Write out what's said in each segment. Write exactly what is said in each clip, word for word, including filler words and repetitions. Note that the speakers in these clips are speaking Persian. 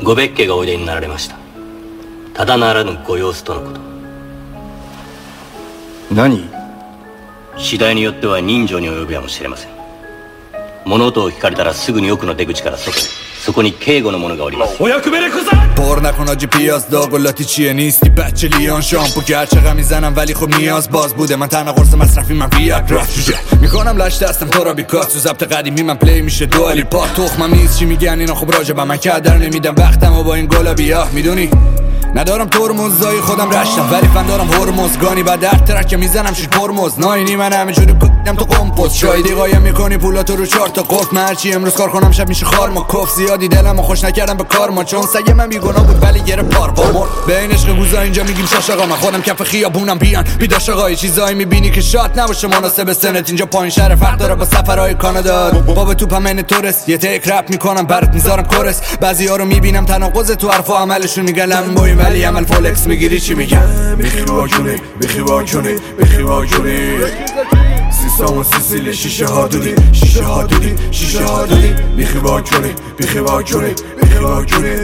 ご別家がおいでになられました。ただならぬご様子とのこと。 何？ 次第によっては人情に及ぶやもしれません。物音を聞かれたらすぐに奥の出口から外へ。そこに警護の者がおります。 お役目でくざ بار نکن آجی پیاز داغلاتی چیه نیستی بچه لیان شامپو گرچه غم میزنم ولی خب نیاز باز بوده من تنها قرص مصرفی من ویاگرا جوجه میکنم لش دستم تو را بیکات تو ضبط قدیمی من پلی میشه دوالی پات تخمم نیست چی میگن اینا خب راجع به من کدر نمیدم وقتم و با این گلابیا میدونی ندارم ترمزای خودم رشتم ولی فن دارم هرمزگانی بعد در ترک میزنم شش پرمز ناینی من همه جوری کدم تو قمپوز شایدی قایم میکنی پولاتو رو چهار تا قفل من هرچی امروز کار کنم شب میشه خار ما کف زیادی دلمو خوش نکردم به کار ما چون سگ من بیگناه بود ولی گره پار با مر به این عشق گوزا اینجا میگیم شاش آقا من خودم کف خیابونم بیان بیداش آقا یه چیزایی میبینی که شاد نباشه مناسب سنت اینجا پایین شهر فرق داره با سفرهای کانادا بابا تو پمن تورست یه تک رپ میکنم برات میذارم کورس بعضیا رو میبینم تناقض تو حرف و عملشون میگن لمبوی ولی عمل فولکس میگیری چی میگم میخی واجونی میخی واجونی میخی واجونی سیستم سیسیل شیشه ها دودی شیشه ها دودی شیشه ها دودی میخی واجونی میخی واجونی میخی واجونی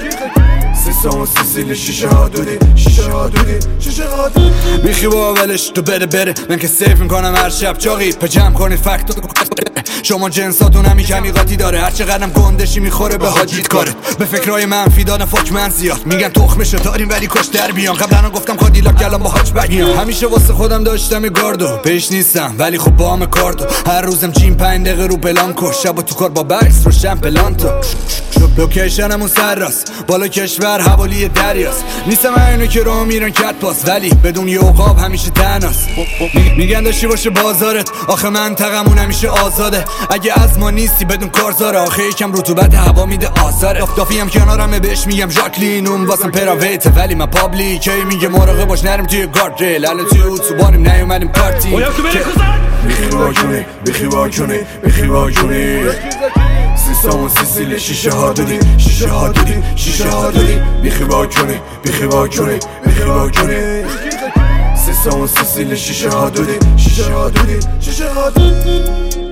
سیستم سیسیل شیشه ها دودی شیشه ها دودی شیشه ها دودی میخی با اولش تو بره بره من که سیف میکنم هر شب چاقی پجم کنید فکت شما جنساتون همی کمی قاطی داره هر چقدرم گندشی میخوره به حاجیت کارت به فکرهای منفی دادن فاک من زیاد میگن تخمشو داریم ولی کاش در بیان قبلا گفتم کادیلاک الان با هاچ بگیام همیشه واسه خودم داشتم گاردو پیش نیستم ولی خب با هم کاردو هر روزم چین پنج دقیقه رو پلان کش شب تو کار با بکس روشن پلان تو لوکیشنمون سرراست بالا کشور حوالی دریاست نیستم اینو که راه میرن کت پاس ولی بدون یه عقاب همیشه تناست میگن داشتی باشه بازارت آخه منطقمون همیشه آزاده اگه از ما نیستی بدون کارزاره آخه یکم رطوبت هوا میده آثاره دافی هم کنارمه بهش میگم ژاکلین اون واسم پراویته ولی من پابلیکه میگه مراقب باش نرم توی گارد ریل الان توی اتوبانیم نیومدیم پارتی میخی واجونی میخی واجونی میخی واجونی سیستم سیسیل شیشه ها دودی شیشه ها دودی شیشه ها دودی میخی واجونی میخی واجونی میخی واجونی سیستم سیسیل شیشه ها دودی شیشه ها دودی شیشه ها دودی